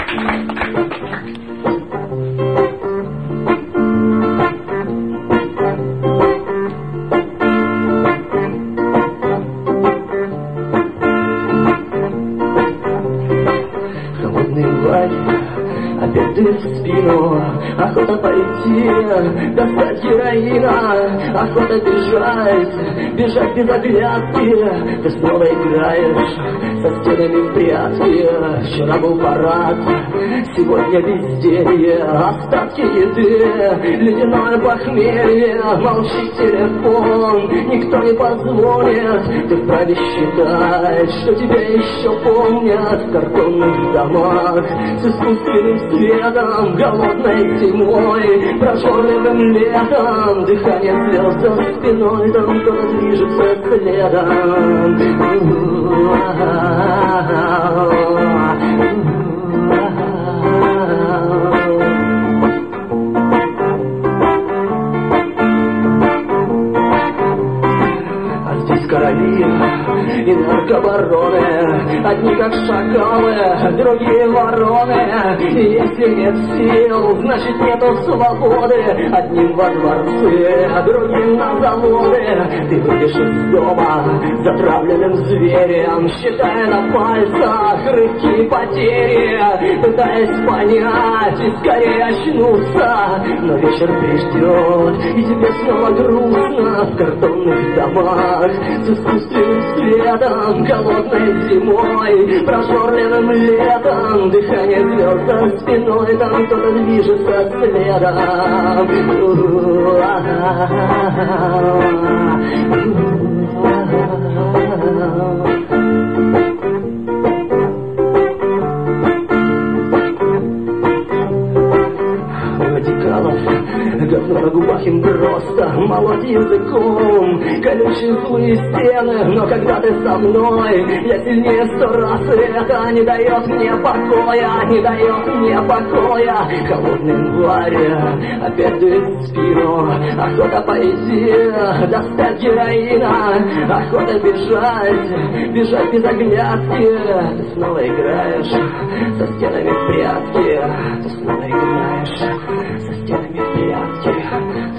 Опять ты в спину, охота пойти, достать героина, охота бежать, бежать без оглядки. Ты снова играешь со стенами в прятки. Вчера был парад, сегодня безделье, остатки еды, ледяное похмелье. Молчит телефон, никто не позвонит. Ты вправе считать, что тебя еще помнят в картонных домах с искусственным светом, голодной зимой, прожорливым летом. Дыхание звезд за спиной, там кто-то движется следом. А здесь короли и наркобароны, одни как шакалы, другие вороны. И если нет сил, значит нету свободы. Одним во дворцы, а другим на заводы. Ты выйдешь из дома затравленным зверем, считая на пальцах рывки потери, пытаясь понять и скорее очнуться. Но вечер придет, и тебе снова грустно в картонных домах с искусственным светом, голодной зимой, прожорливым летом. Дыхание звезд за спиной, там кто-то движется следом. Радикалов говно на губах им просто молоть языком, колючие злые стены. Но когда ты со мной, я сильнее 100 раз. Это не дает мне покоя, не дает мне покоя. Холодный январь опять дует в спину, охота пойти, достать героина, охота бежать, бежать без оглядки. Ты снова играешь со стенами в прятки. Ты снова играешь со стенами в прятки.